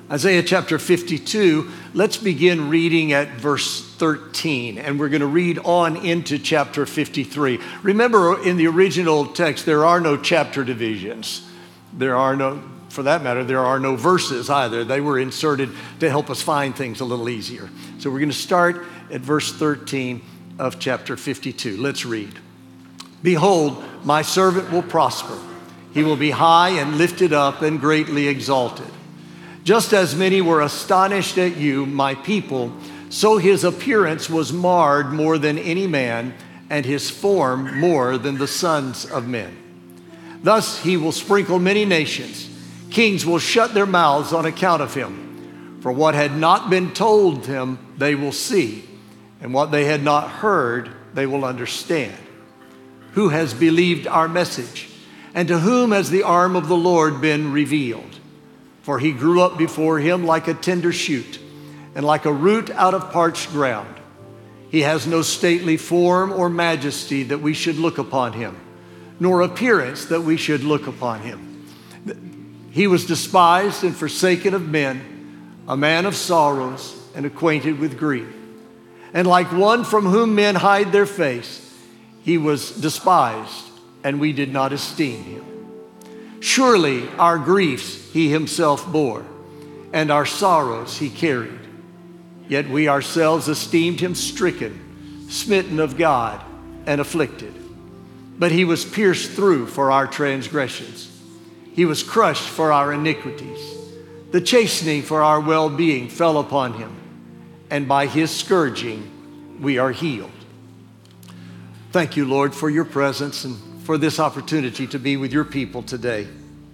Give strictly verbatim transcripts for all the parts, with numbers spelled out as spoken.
Isaiah chapter fifty-two, let's begin reading at verse thirteen, and we're going to read on into chapter fifty-three. Remember, in the original text, there are no chapter divisions. There are no, for that matter, there are no verses either. They were inserted to help us find things a little easier. So we're going to start at verse thirteen of chapter fifty-two. Let's read. Behold, my servant will prosper. He will be high and lifted up and greatly exalted. Just as many were astonished at you, my people, so his appearance was marred more than any man, and his form more than the sons of men. Thus he will sprinkle many nations. Kings will shut their mouths on account of him. For what had not been told them, they will see, and what they had not heard, they will understand. Who has believed our message? And to whom has the arm of the Lord been revealed? For he grew up before him like a tender shoot, and like a root out of parched ground. He has no stately form or majesty that we should look upon him, nor appearance that we should look upon him. He was despised and forsaken of men, a man of sorrows and acquainted with grief. And like one from whom men hide their face, he was despised, and we did not esteem him. Surely our griefs he himself bore, and our sorrows he carried. Yet we ourselves esteemed him stricken, smitten of God, and afflicted. But he was pierced through for our transgressions. He was crushed for our iniquities. The chastening for our well-being fell upon him, and by his scourging we are healed. Thank you, Lord, for your presence and for this opportunity to be with your people today.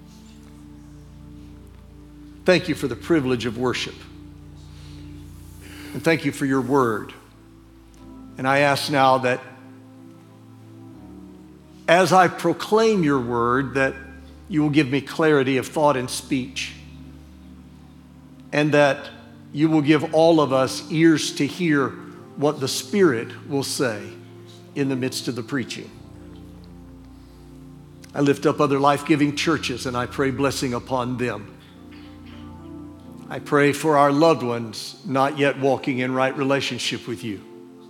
Thank you for the privilege of worship. And thank you for your word. And I ask now that as I proclaim your word, that you will give me clarity of thought and speech, and that you will give all of us ears to hear what the Spirit will say in the midst of the preaching. I lift up other life-giving churches, and I pray blessing upon them. I pray for our loved ones not yet walking in right relationship with you.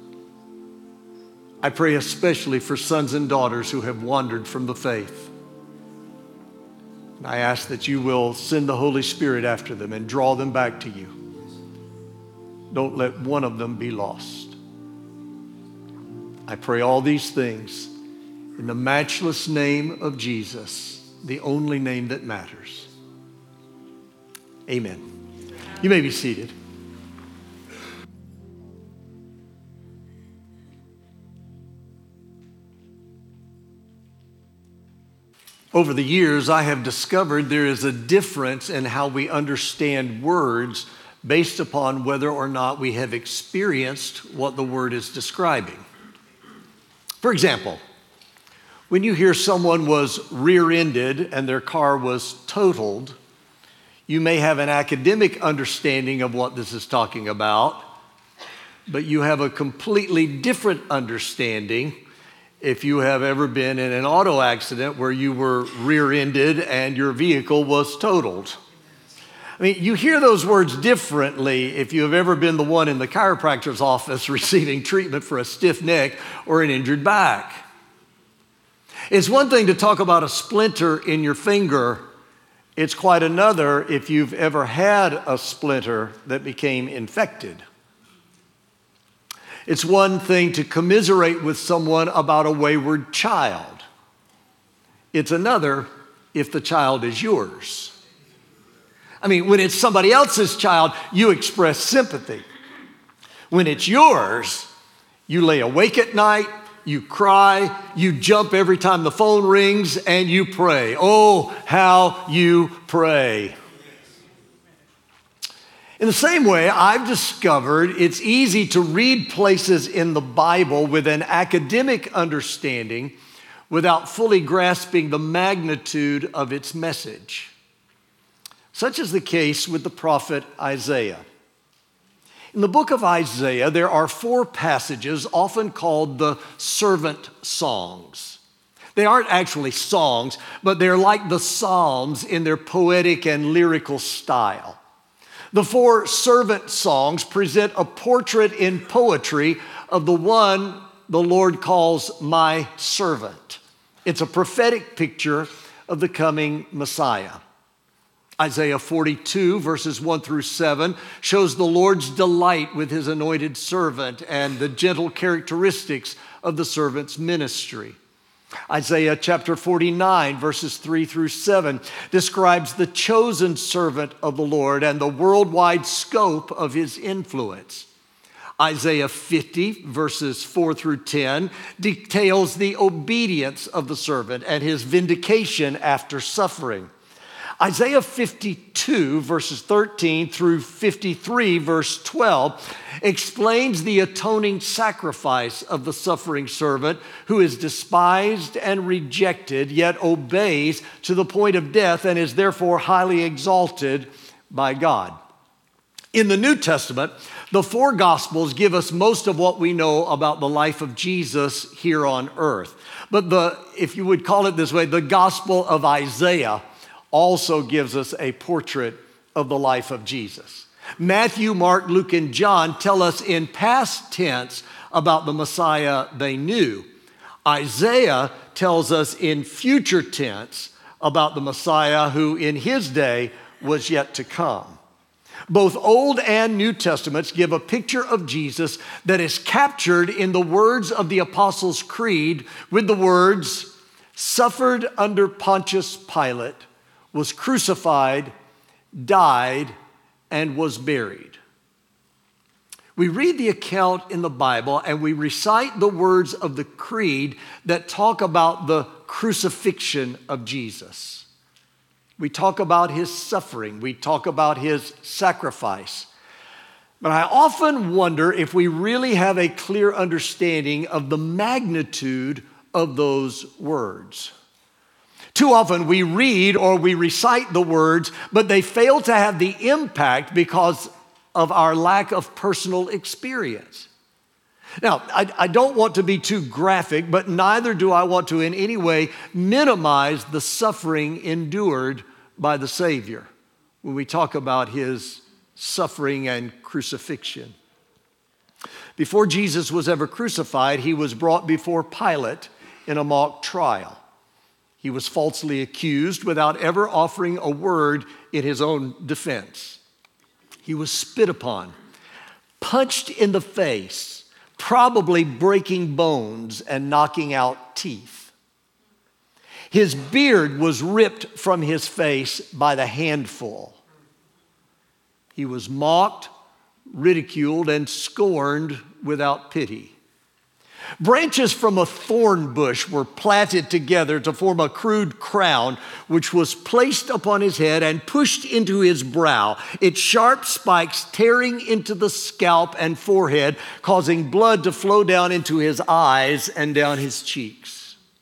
I pray especially for sons and daughters who have wandered from the faith. And I ask that you will send the Holy Spirit after them and draw them back to you. Don't let one of them be lost. I pray all these things in the matchless name of Jesus, the only name that matters. Amen. You may be seated. Over the years, I have discovered there is a difference in how we understand words based upon whether or not we have experienced what the word is describing. For example, when you hear someone was rear-ended and their car was totaled, you may have an academic understanding of what this is talking about, but you have a completely different understanding if you have ever been in an auto accident where you were rear-ended and your vehicle was totaled. I mean, you hear those words differently if you have ever been the one in the chiropractor's office receiving treatment for a stiff neck or an injured back. It's one thing to talk about a splinter in your finger. It's quite another if you've ever had a splinter that became infected. It's one thing to commiserate with someone about a wayward child. It's another if the child is yours. I mean, when it's somebody else's child, you express sympathy. When it's yours, you lay awake at night, you cry, you jump every time the phone rings, and you pray. Oh, how you pray. In the same way, I've discovered it's easy to read places in the Bible with an academic understanding without fully grasping the magnitude of its message. Such is the case with the prophet Isaiah. In the book of Isaiah, there are four passages often called the servant songs. They aren't actually songs, but they're like the Psalms in their poetic and lyrical style. The four servant songs present a portrait in poetry of the one the Lord calls my servant. It's a prophetic picture of the coming Messiah. Isaiah forty-two, verses one through seven, shows the Lord's delight with his anointed servant and the gentle characteristics of the servant's ministry. Isaiah chapter forty-nine, verses three through seven, describes the chosen servant of the Lord and the worldwide scope of his influence. Isaiah fifty, verses four through ten, details the obedience of the servant and his vindication after suffering. Isaiah fifty-two, verses thirteen through fifty-three, verse twelve, explains the atoning sacrifice of the suffering servant who is despised and rejected, yet obeys to the point of death and is therefore highly exalted by God. In the New Testament, the four Gospels give us most of what we know about the life of Jesus here on earth. But the, if you would call it this way, the Gospel of Isaiah also gives us a portrait of the life of Jesus. Matthew, Mark, Luke, and John tell us in past tense about the Messiah they knew. Isaiah tells us in future tense about the Messiah who in his day was yet to come. Both Old and New Testaments give a picture of Jesus that is captured in the words of the Apostles' Creed with the words, "Suffered under Pontius Pilate, was crucified, died, and was buried." We read the account in the Bible and we recite the words of the creed that talk about the crucifixion of Jesus. We talk about his suffering. We talk about his sacrifice. But I often wonder if we really have a clear understanding of the magnitude of those words. Too often we read or we recite the words, but they fail to have the impact because of our lack of personal experience. Now, I, I don't want to be too graphic, but neither do I want to in any way minimize the suffering endured by the Savior when we talk about his suffering and crucifixion. Before Jesus was ever crucified, he was brought before Pilate in a mock trial. He was falsely accused without ever offering a word in his own defense. He was spit upon, punched in the face, probably breaking bones and knocking out teeth. His beard was ripped from his face by the handful. He was mocked, ridiculed, and scorned without pity. Branches from a thorn bush were plaited together to form a crude crown, which was placed upon his head and pushed into his brow, its sharp spikes tearing into the scalp and forehead, causing blood to flow down into his eyes and down his cheeks.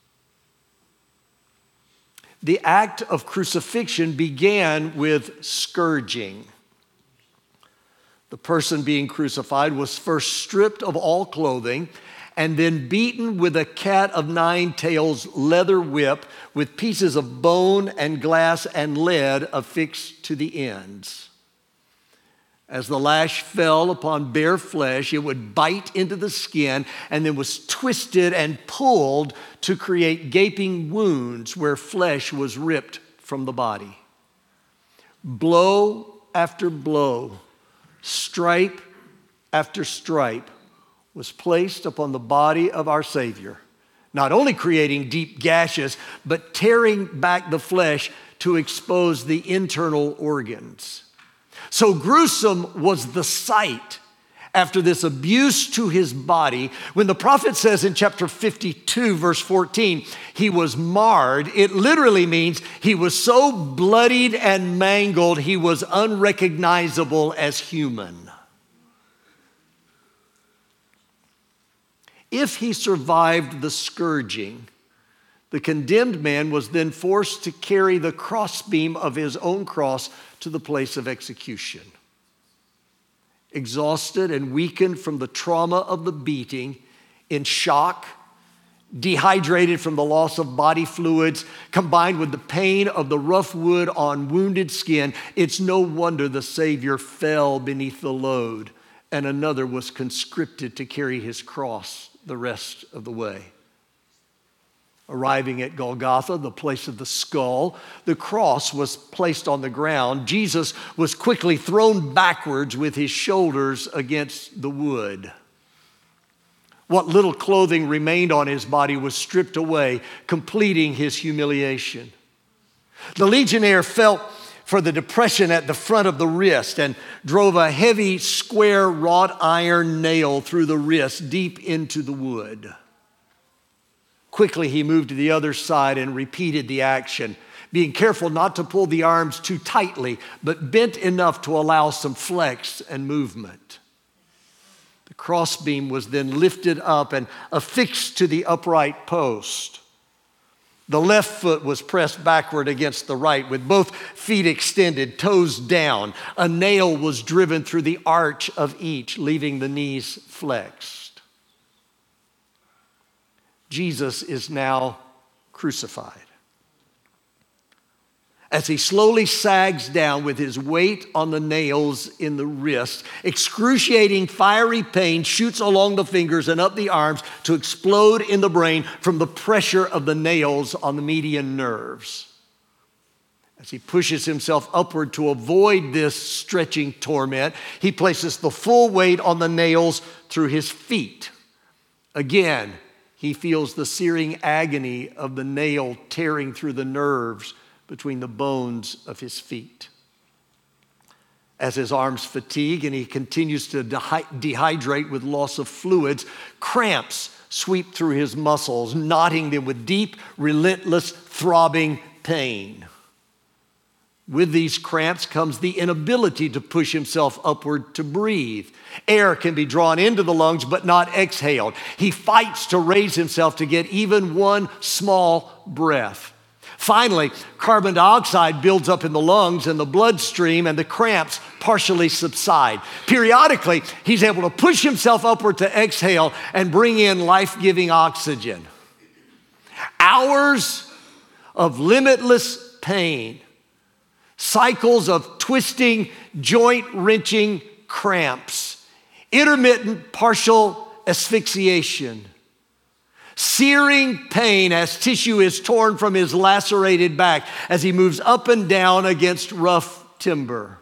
The act of crucifixion began with scourging. The person being crucified was first stripped of all clothing and then beaten with a cat of nine tails leather whip with pieces of bone and glass and lead affixed to the ends. As the lash fell upon bare flesh, it would bite into the skin and then was twisted and pulled to create gaping wounds where flesh was ripped from the body. Blow after blow, stripe after stripe was placed upon the body of our Savior, not only creating deep gashes, but tearing back the flesh to expose the internal organs. So gruesome was the sight after this abuse to his body. When the prophet says in chapter fifty-two, verse fourteen, he was marred, it literally means he was so bloodied and mangled, he was unrecognizable as human. If he survived the scourging, the condemned man was then forced to carry the crossbeam of his own cross to the place of execution. Exhausted and weakened from the trauma of the beating, in shock dehydrated from the loss of body fluids, combined with the pain of the rough wood on wounded skin, it's no wonder the Savior fell beneath the load, and another was conscripted to carry his cross the rest of the way. Arriving at Golgotha, the place of the skull, the cross was placed on the ground. Jesus was quickly thrown backwards with his shoulders against the wood. What little clothing remained on his body was stripped away, completing his humiliation. The legionnaire felt for the depression at the front of the wrist and drove a heavy square wrought iron nail through the wrist deep into the wood. Quickly, he moved to the other side and repeated the action, being careful not to pull the arms too tightly, but bent enough to allow some flex and movement. The crossbeam was then lifted up and affixed to the upright post. The left foot was pressed backward against the right with both feet extended, toes down. A nail was driven through the arch of each, leaving the knees flexed. Jesus is now crucified. As he slowly sags down with his weight on the nails in the wrist, excruciating fiery pain shoots along the fingers and up the arms to explode in the brain from the pressure of the nails on the median nerves. As he pushes himself upward to avoid this stretching torment, he places the full weight on the nails through his feet. Again, he feels the searing agony of the nail tearing through the nerves between the bones of his feet. As his arms fatigue and he continues to dehydrate with loss of fluids, cramps sweep through his muscles, knotting them with deep, relentless, throbbing pain. With these cramps comes the inability to push himself upward to breathe. Air can be drawn into the lungs but not exhaled. He fights to raise himself to get even one small breath. Finally, carbon dioxide builds up in the lungs and the bloodstream, and the cramps partially subside. Periodically, he's able to push himself upward to exhale and bring in life-giving oxygen. Hours of limitless pain, cycles of twisting, joint-wrenching cramps, intermittent partial asphyxiation, searing pain as tissue is torn from his lacerated back as he moves up and down against rough timber.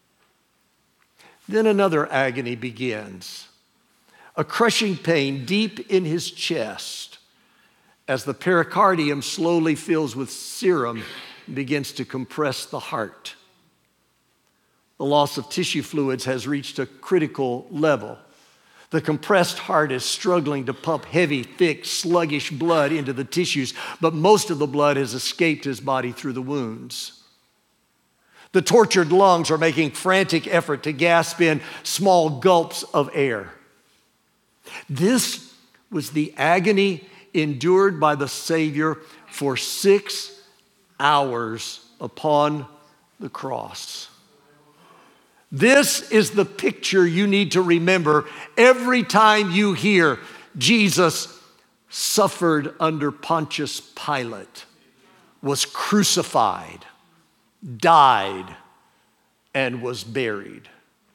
Then another agony begins, a crushing pain deep in his chest as the pericardium slowly fills with serum and begins to compress the heart. The loss of tissue fluids has reached a critical level. The compressed heart is struggling to pump heavy, thick, sluggish blood into the tissues, but most of the blood has escaped his body through the wounds. The tortured lungs are making frantic effort to gasp in small gulps of air. This was the agony endured by the Savior for six hours upon the cross. This is the picture you need to remember every time you hear Jesus suffered under Pontius Pilate, was crucified, died, and was buried.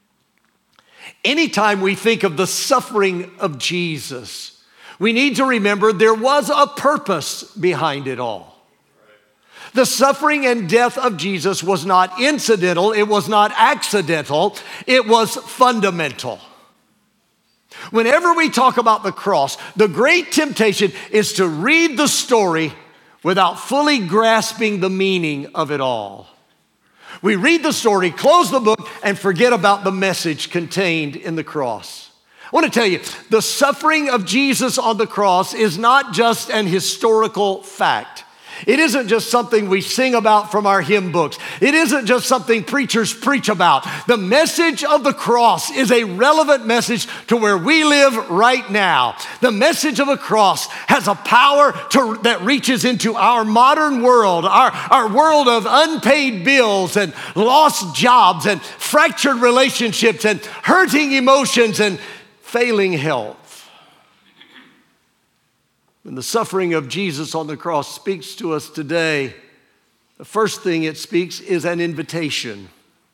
Anytime we think of the suffering of Jesus, we need to remember there was a purpose behind it all. The suffering and death of Jesus was not incidental, it was not accidental, it was fundamental. Whenever we talk about the cross, the great temptation is to read the story without fully grasping the meaning of it all. We read the story, close the book, and forget about the message contained in the cross. I want to tell you, the suffering of Jesus on the cross is not just an historical fact. It isn't just something we sing about from our hymn books. It isn't just something preachers preach about. The message of the cross is a relevant message to where we live right now. The message of a cross has a power to, that reaches into our modern world, our, our world of unpaid bills and lost jobs and fractured relationships and hurting emotions and failing health. When the suffering of Jesus on the cross speaks to us today, the first thing it speaks is an invitation.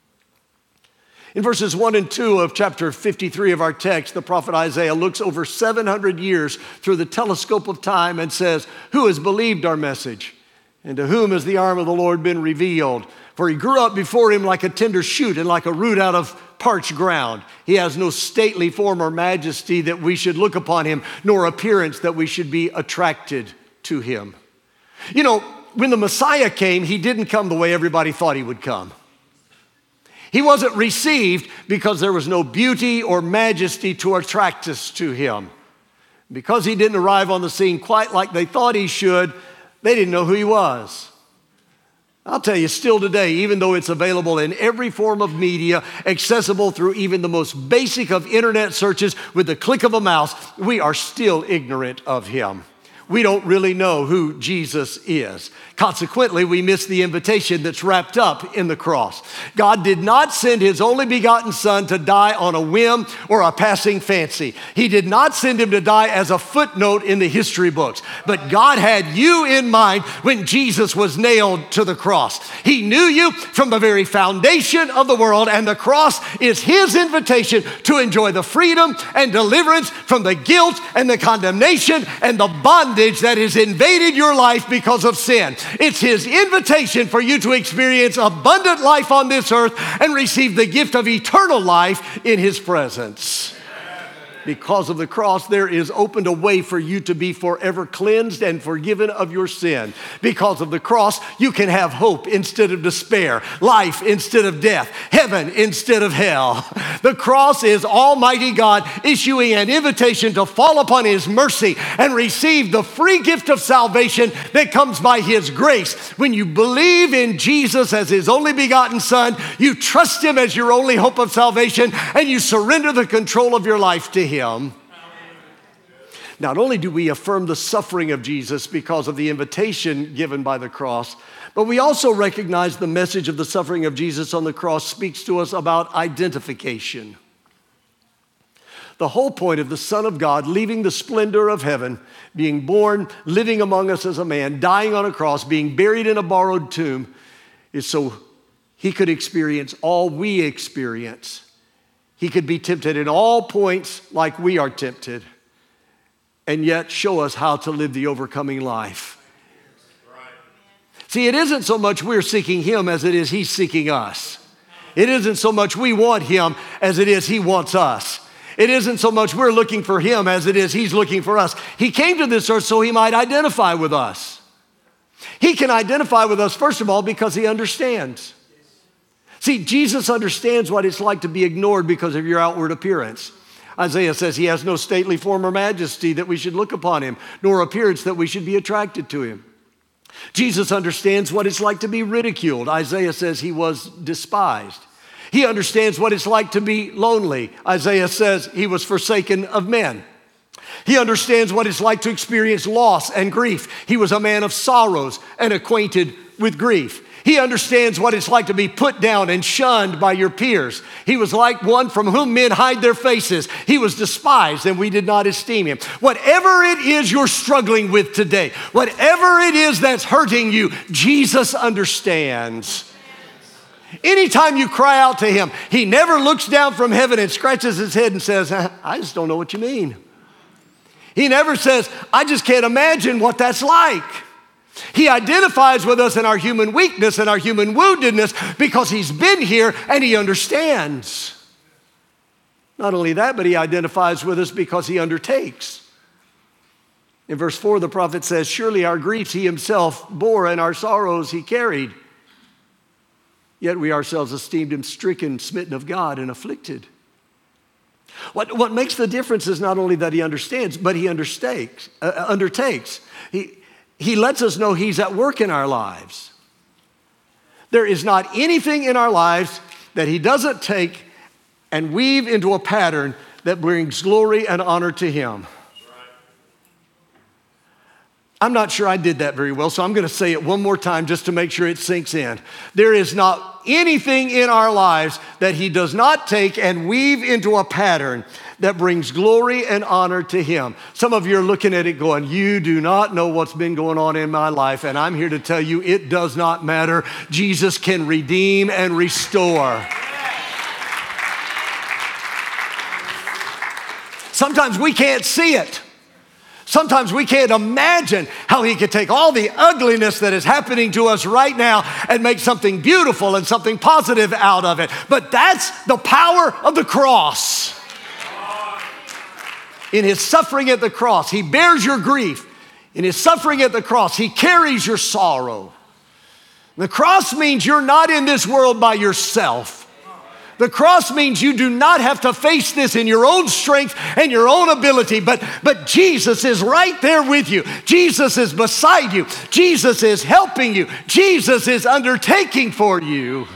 In verses one and two of chapter fifty-three of our text, the prophet Isaiah looks over seven hundred years through the telescope of time and says, "Who has believed our message? And to whom has the arm of the Lord been revealed? For he grew up before him like a tender shoot and like a root out of parched ground. He has no stately form or majesty that we should look upon him, nor appearance that we should be attracted to him." You know, when the Messiah came, he didn't come the way everybody thought he would come. He wasn't received because there was no beauty or majesty to attract us to him. Because he didn't arrive on the scene quite like they thought he should, they didn't know who he was. I'll tell you, still today, even though it's available in every form of media, accessible through even the most basic of internet searches with the click of a mouse, we are still ignorant of him. We don't really know who Jesus is. Consequently, we miss the invitation that's wrapped up in the cross. God did not send his only begotten son to die on a whim or a passing fancy. He did not send him to die as a footnote in the history books. But God had you in mind when Jesus was nailed to the cross. He knew you from the very foundation of the world, and the cross is his invitation to enjoy the freedom and deliverance from the guilt and the condemnation and the bondage that has invaded your life because of sin. It's his invitation for you to experience abundant life on this earth and receive the gift of eternal life in his presence. Because of the cross, there is opened a way for you to be forever cleansed and forgiven of your sin. Because of the cross, you can have hope instead of despair, life instead of death, heaven instead of hell. The cross is Almighty God issuing an invitation to fall upon his mercy and receive the free gift of salvation that comes by his grace. When you believe in Jesus as his only begotten son, you trust him as your only hope of salvation, and you surrender the control of your life to him. Him. Not only do we affirm the suffering of Jesus because of the invitation given by the cross, but we also recognize the message of the suffering of Jesus on the cross speaks to us about identification. The whole point of the Son of God leaving the splendor of heaven, being born, living among us as a man, dying on a cross, being buried in a borrowed tomb, is so he could experience all we experience. He could be tempted in all points like we are tempted, and yet show us how to live the overcoming life. Right. See, it isn't so much we're seeking him as it is he's seeking us. It isn't so much we want him as it is he wants us. It isn't so much we're looking for him as it is he's looking for us. He came to this earth so he might identify with us. He can identify with us, first of all, because he understands. See, Jesus understands what it's like to be ignored because of your outward appearance. Isaiah says he has no stately form or majesty that we should look upon him, nor appearance that we should be attracted to him. Jesus understands what it's like to be ridiculed. Isaiah says he was despised. He understands what it's like to be lonely. Isaiah says he was forsaken of men. He understands what it's like to experience loss and grief. He was a man of sorrows and acquainted with grief. He understands what it's like to be put down and shunned by your peers. He was like one from whom men hide their faces. He was despised and we did not esteem him. Whatever it is you're struggling with today, whatever it is that's hurting you, Jesus understands. Anytime you cry out to him, he never looks down from heaven and scratches his head and says, I just don't know what you mean. He never says, I just can't imagine what that's like. He identifies with us in our human weakness and our human woundedness because he's been here and he understands. Not only that, but he identifies with us because he undertakes. In verse four, the prophet says, surely our griefs he himself bore and our sorrows he carried. Yet we ourselves esteemed him stricken, smitten of God, and afflicted. What, what makes the difference is not only that he understands, but he undertakes. Uh, undertakes. He, he lets us know he's at work in our lives. There is not anything in our lives that he doesn't take and weave into a pattern that brings glory and honor to him. I'm not sure I did that very well, so I'm going to say it one more time just to make sure it sinks in. There is not anything in our lives that he does not take and weave into a pattern that brings glory and honor to him. Some of you are looking at it going, you do not know what's been going on in my life, and I'm here to tell you it does not matter. Jesus can redeem and restore. Sometimes we can't see it. Sometimes we can't imagine how he could take all the ugliness that is happening to us right now and make something beautiful and something positive out of it. But that's the power of the cross. In his suffering at the cross, he bears your grief. In his suffering at the cross, he carries your sorrow. The cross means you're not in this world by yourself. The cross means you do not have to face this in your own strength and your own ability, but, but Jesus is right there with you. Jesus is beside you. Jesus is helping you. Jesus is undertaking for you.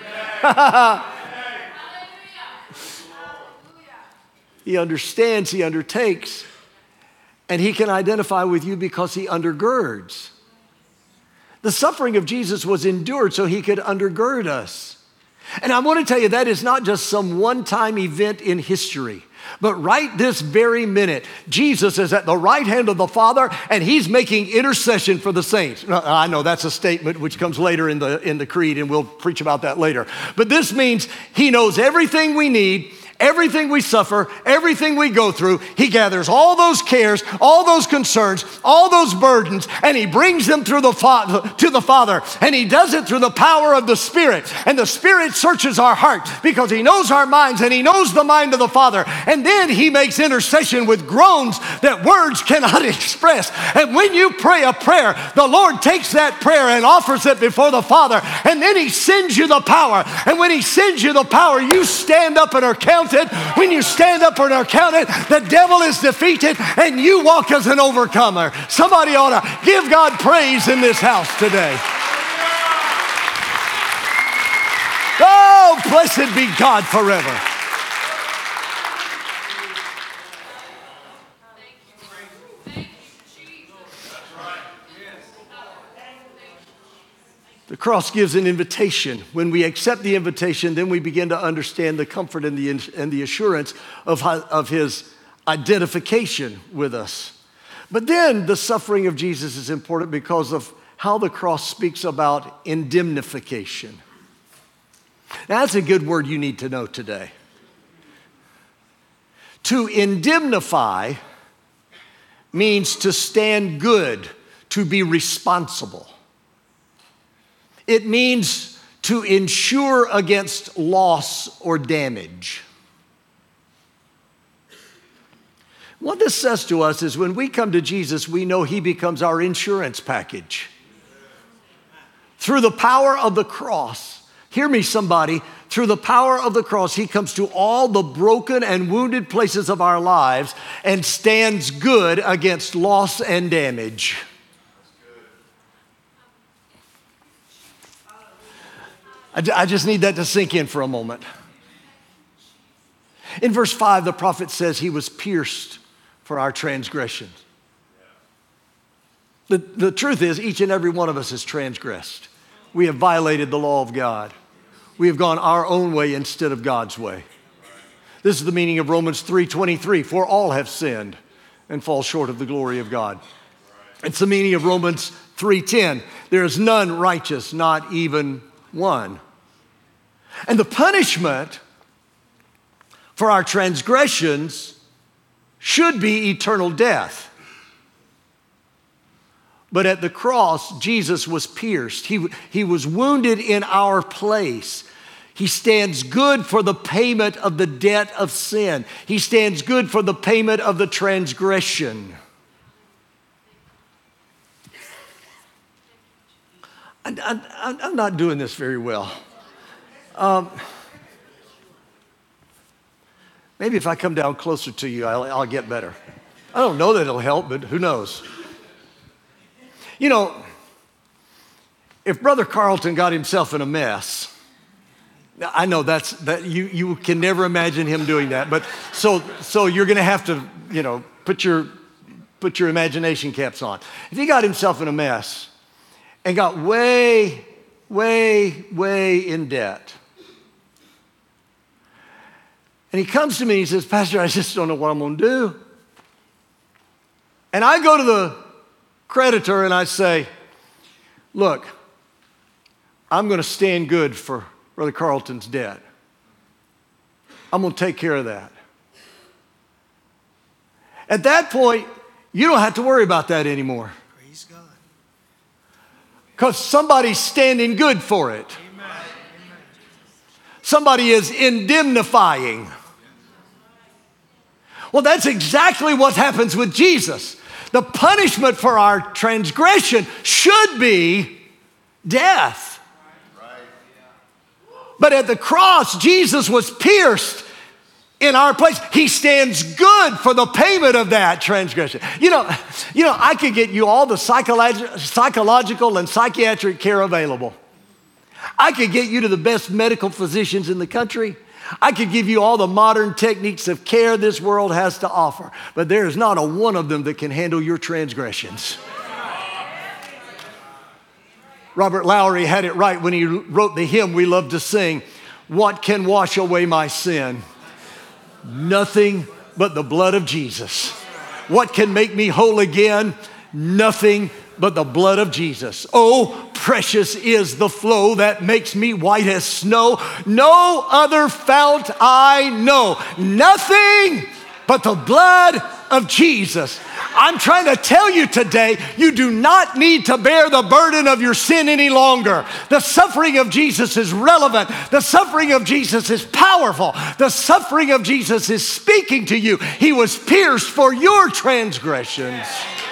He understands, he undertakes, and he can identify with you because he undergirds. The suffering of Jesus was endured so he could undergird us. And I want to tell you, that is not just some one-time event in history, but right this very minute, Jesus is at the right hand of the Father, and he's making intercession for the saints. I know that's a statement which comes later in the, in the creed, and we'll preach about that later. But this means he knows everything we need, everything we suffer, everything we go through. He gathers all those cares, all those concerns, all those burdens, and he brings them through the fa- to the Father. And he does it through the power of the Spirit. And the Spirit searches our heart because he knows our minds and he knows the mind of the Father. And then he makes intercession with groans that words cannot express. And when you pray a prayer, the Lord takes that prayer and offers it before the Father. And then he sends you the power. And when he sends you the power, you stand up and are counted. When you stand up and are counted, the devil is defeated and you walk as an overcomer. Somebody ought to give God praise in this house today. Oh, blessed be God forever. The cross gives an invitation. When we accept the invitation, then we begin to understand the comfort and the, and the assurance of, of his identification with us. But then the suffering of Jesus is important because of how the cross speaks about indemnification. Now, that's a good word you need to know today. To indemnify means to stand good, to be responsible. It means to insure against loss or damage. What this says to us is when we come to Jesus, we know he becomes our insurance package. Through the power of the cross, hear me somebody, through the power of the cross, he comes to all the broken and wounded places of our lives and stands good against loss and damage. I just need that to sink in for a moment. In verse five, the prophet says he was pierced for our transgressions. The, the truth is, each and every one of us has transgressed. We have violated the law of God. We have gone our own way instead of God's way. This is the meaning of Romans three twenty-three, for all have sinned and fall short of the glory of God. It's the meaning of Romans three ten, there is none righteous, not even one. And the punishment for our transgressions should be eternal death. But at the cross, Jesus was pierced. He, he was wounded in our place. He stands good for the payment of the debt of sin. He stands good for the payment of the transgression. I, I, I'm not doing this very well. Um, maybe if I come down closer to you, I'll, I'll get better. I don't know that it'll help, but who knows? You know, if Brother Carlton got himself in a mess, I know that's that you you can never imagine him doing that, but so so you're going to have to, you know, put your put your imagination caps on. If he got himself in a mess and got way, way, way in debt, and he comes to me and he says, Pastor, I just don't know what I'm going to do. And I go to the creditor and I say, look, I'm going to stand good for Brother Carlton's debt. I'm going to take care of that. At that point, you don't have to worry about that anymore. Praise God. Because somebody's standing good for it. Amen. Somebody is indemnifying. Well, that's exactly what happens with Jesus. The punishment for our transgression should be death. But at the cross, Jesus was pierced in our place. He stands good for the payment of that transgression. You know, you know, I could get you all the psychologi- psychological and psychiatric care available. I could get you to the best medical physicians in the country. I could give you all the modern techniques of care this world has to offer, but there is not a one of them that can handle your transgressions. Robert Lowry had it right when he wrote the hymn we love to sing, "What can wash away my sin? Nothing but the blood of Jesus. What can make me whole again? Nothing but the blood of Jesus. Oh, precious is the flow that makes me white as snow. No other fount I know. Nothing but the blood of Jesus." I'm trying to tell you today, you do not need to bear the burden of your sin any longer. The suffering of Jesus is relevant. The suffering of Jesus is powerful. The suffering of Jesus is speaking to you. He was pierced for your transgressions.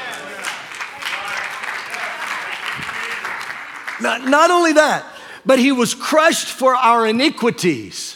Not, not only that, but he was crushed for our iniquities.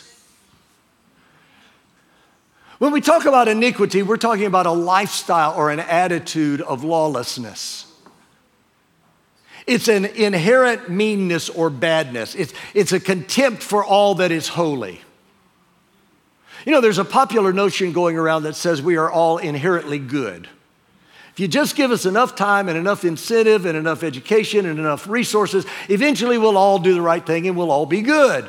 When we talk about iniquity, we're talking about a lifestyle or an attitude of lawlessness. It's an inherent meanness or badness. It's, it's a contempt for all that is holy. You know, there's a popular notion going around that says we are all inherently good. If you just give us enough time and enough incentive and enough education and enough resources, eventually we'll all do the right thing and we'll all be good.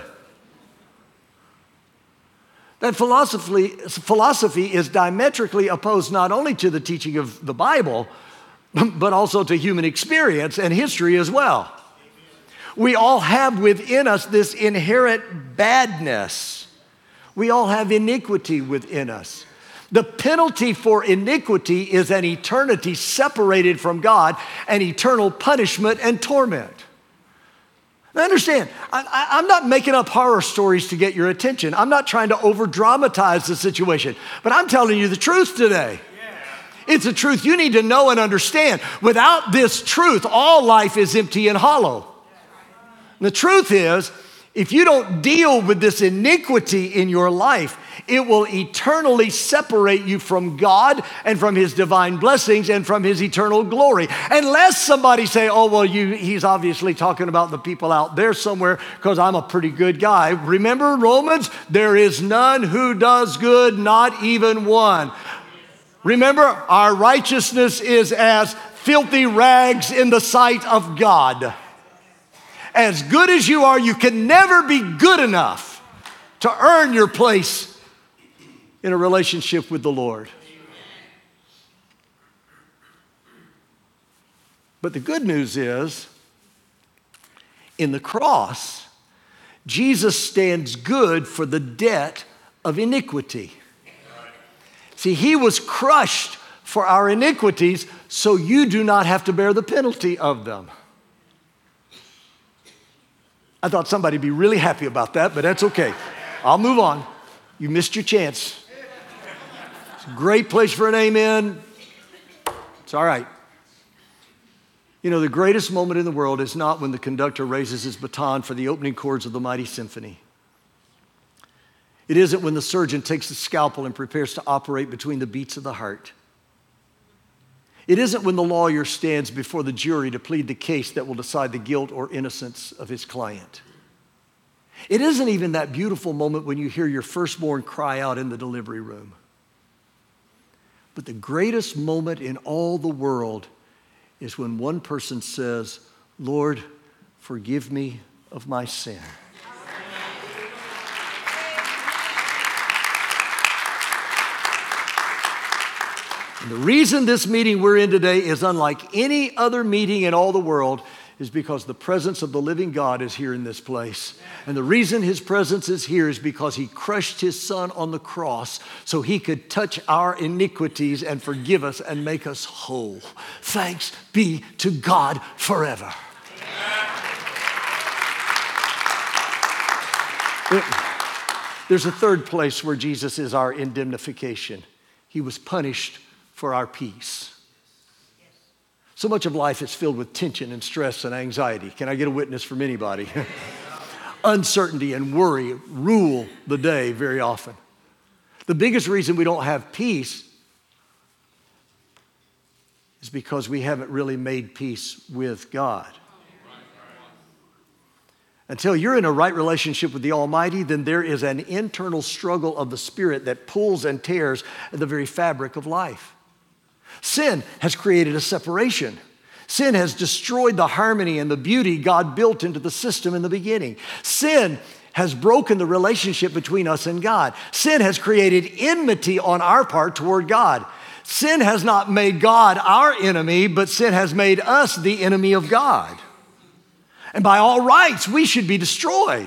That philosophy, philosophy is diametrically opposed not only to the teaching of the Bible, but also to human experience and history as well. We all have within us this inherent badness. We all have iniquity within us. The penalty for iniquity is an eternity separated from God and eternal punishment and torment. Now understand, I, I, I'm not making up horror stories to get your attention. I'm not trying to over-dramatize the situation, but I'm telling you the truth today. Yeah. It's a truth you need to know and understand. Without this truth, all life is empty and hollow. And the truth is, if you don't deal with this iniquity in your life, it will eternally separate you from God and from his divine blessings and from his eternal glory. Unless somebody say, oh, well, you, he's obviously talking about the people out there somewhere because I'm a pretty good guy. Remember Romans? There is none who does good, not even one. Remember, our righteousness is as filthy rags in the sight of God. As good as you are, you can never be good enough to earn your place in a relationship with the Lord. But the good news is, in the cross, Jesus stands good for the debt of iniquity. See, he was crushed for our iniquities, so you do not have to bear the penalty of them. I thought somebody'd be really happy about that, but that's okay. I'll move on. You missed your chance. It's a great place for an amen. It's all right. You know, the greatest moment in the world is not when the conductor raises his baton for the opening chords of the mighty symphony. It isn't when the surgeon takes the scalpel and prepares to operate between the beats of the heart. It isn't when the lawyer stands before the jury to plead the case that will decide the guilt or innocence of his client. It isn't even that beautiful moment when you hear your firstborn cry out in the delivery room. But the greatest moment in all the world is when one person says, Lord, forgive me of my sin. And the reason this meeting we're in today is unlike any other meeting in all the world is because the presence of the living God is here in this place. And the reason his presence is here is because he crushed his son on the cross so he could touch our iniquities and forgive us and make us whole. Thanks be to God forever. There's a third place where Jesus is our indemnification. He was punished for our peace. So much of life is filled with tension and stress and anxiety. Can I get a witness from anybody? Uncertainty and worry rule the day very often. The biggest reason we don't have peace is because we haven't really made peace with God. Until you're in a right relationship with the Almighty, then there is an internal struggle of the Spirit that pulls and tears at the very fabric of life. Sin has created a separation. Sin has destroyed the harmony and the beauty God built into the system in the beginning. Sin has broken the relationship between us and God. Sin has created enmity on our part toward God. Sin has not made God our enemy, but sin has made us the enemy of God. And by all rights, we should be destroyed.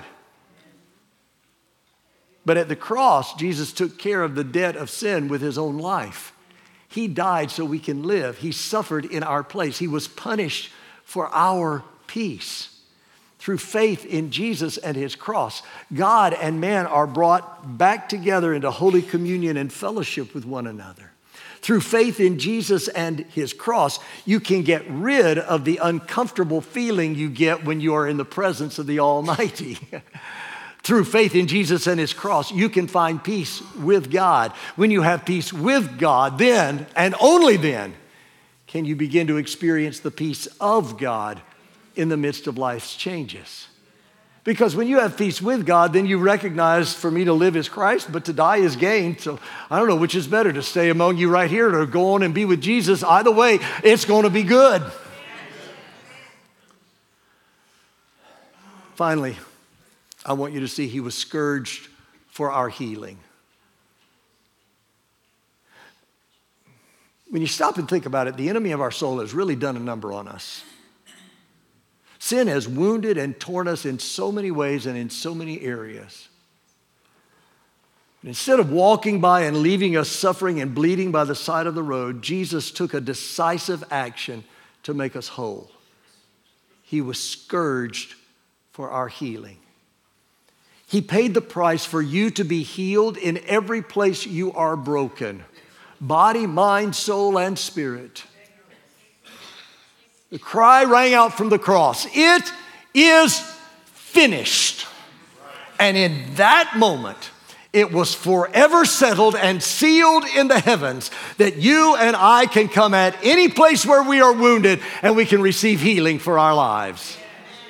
But at the cross, Jesus took care of the debt of sin with his own life. He died so we can live. He suffered in our place. He was punished for our peace. Through faith in Jesus and his cross, God and man are brought back together into holy communion and fellowship with one another. Through faith in Jesus and his cross, you can get rid of the uncomfortable feeling you get when you are in the presence of the Almighty. Through faith in Jesus and his cross, you can find peace with God. When you have peace with God, then, and only then, can you begin to experience the peace of God in the midst of life's changes. Because when you have peace with God, then you recognize for me to live is Christ, but to die is gain. So I don't know which is better, to stay among you right here or go on and be with Jesus. Either way, it's going to be good. Finally, I want you to see he was scourged for our healing. When you stop and think about it, the enemy of our soul has really done a number on us. Sin has wounded and torn us in so many ways and in so many areas. Instead of walking by and leaving us suffering and bleeding by the side of the road, Jesus took a decisive action to make us whole. He was scourged for our healing. He paid the price for you to be healed in every place you are broken. Body, mind, soul, and spirit. The cry rang out from the cross, "It is finished." And in that moment, it was forever settled and sealed in the heavens that you and I can come at any place where we are wounded and we can receive healing for our lives.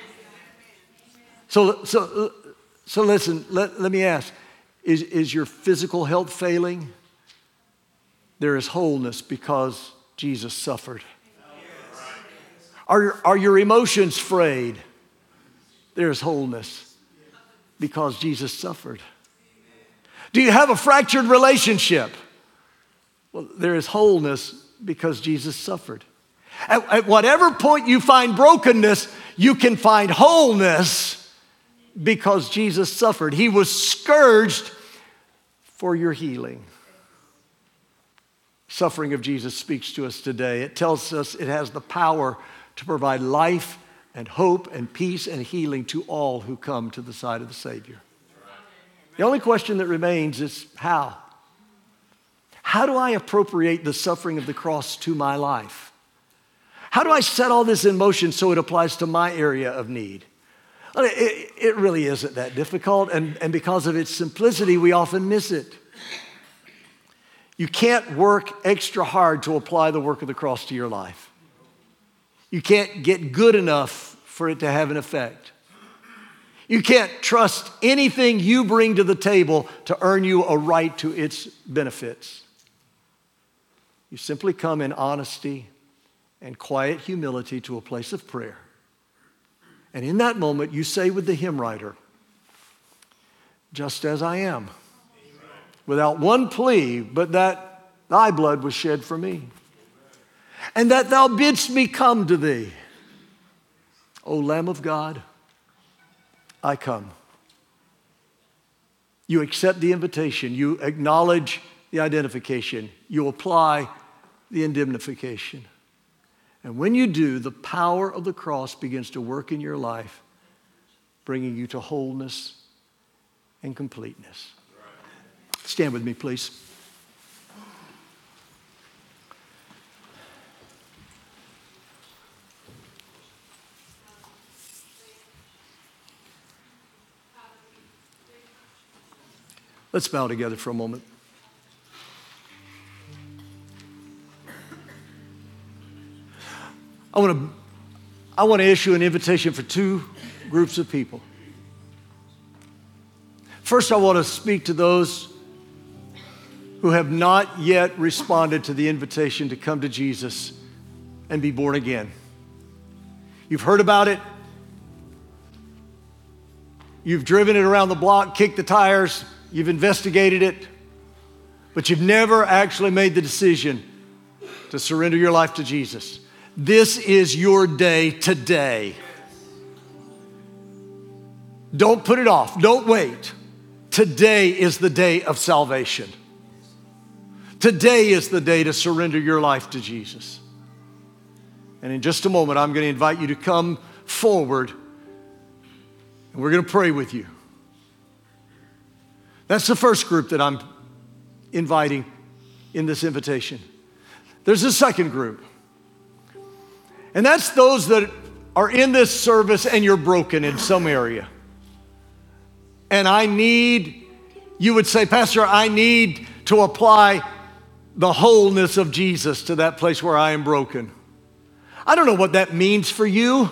So, so, so listen, let, let me ask, is, is your physical health failing? There is wholeness because Jesus suffered. Are, are your emotions frayed? There is wholeness because Jesus suffered. Do you have a fractured relationship? Well, there is wholeness because Jesus suffered. At, at whatever point you find brokenness, you can find wholeness because Jesus suffered. He was scourged for your healing. Suffering of Jesus speaks to us today. It tells us it has the power to provide life and hope and peace and healing to all who come to the side of the Savior. The only question that remains is how? How do I appropriate the suffering of the cross to my life? How do I set all this in motion so it applies to my area of need? It, it really isn't that difficult, and, and because of its simplicity, we often miss it. You can't work extra hard to apply the work of the cross to your life. You can't get good enough for it to have an effect. You can't trust anything you bring to the table to earn you a right to its benefits. You simply come in honesty and quiet humility to a place of prayer. And in that moment, you say with the hymn writer, just as I am, without one plea, but that thy blood was shed for me, and that thou bidst me come to thee. O Lamb of God, I come. You accept the invitation. You acknowledge the identification. You apply the indemnification. And when you do, the power of the cross begins to work in your life, bringing you to wholeness and completeness. Stand with me, please. Let's bow together for a moment. I want to, I want to issue an invitation for two groups of people. First, I want to speak to those who have not yet responded to the invitation to come to Jesus and be born again. You've heard about it. You've driven it around the block, kicked the tires. You've investigated it. But you've never actually made the decision to surrender your life to Jesus. This is your day today. Don't put it off. Don't wait. Today is the day of salvation. Today is the day to surrender your life to Jesus. And in just a moment, I'm going to invite you to come forward, and we're going to pray with you. That's the first group that I'm inviting in this invitation. There's a second group. And that's those that are in this service and you're broken in some area. And I need, you would say, Pastor, I need to apply the wholeness of Jesus to that place where I am broken. I don't know what that means for you.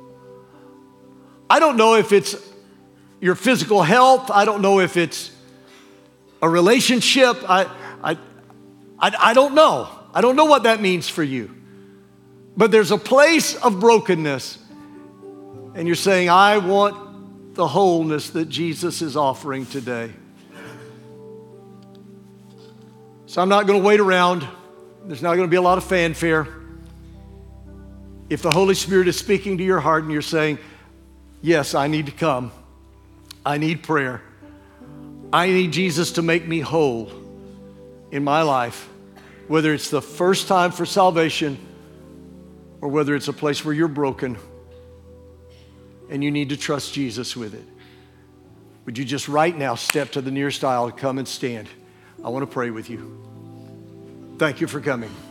I don't know if it's your physical health. I don't know if it's a relationship. I, I, I, I don't know. I don't know what that means for you. But there's a place of brokenness, and you're saying, I want the wholeness that Jesus is offering today. So I'm not going to wait around. There's not going to be a lot of fanfare. If the Holy Spirit is speaking to your heart and you're saying, yes, I need to come. I need prayer. I need Jesus to make me whole in my life, whether it's the first time for salvation or whether it's a place where you're broken and you need to trust Jesus with it. Would you just right now step to the nearest aisle and come and stand? I want to pray with you. Thank you for coming.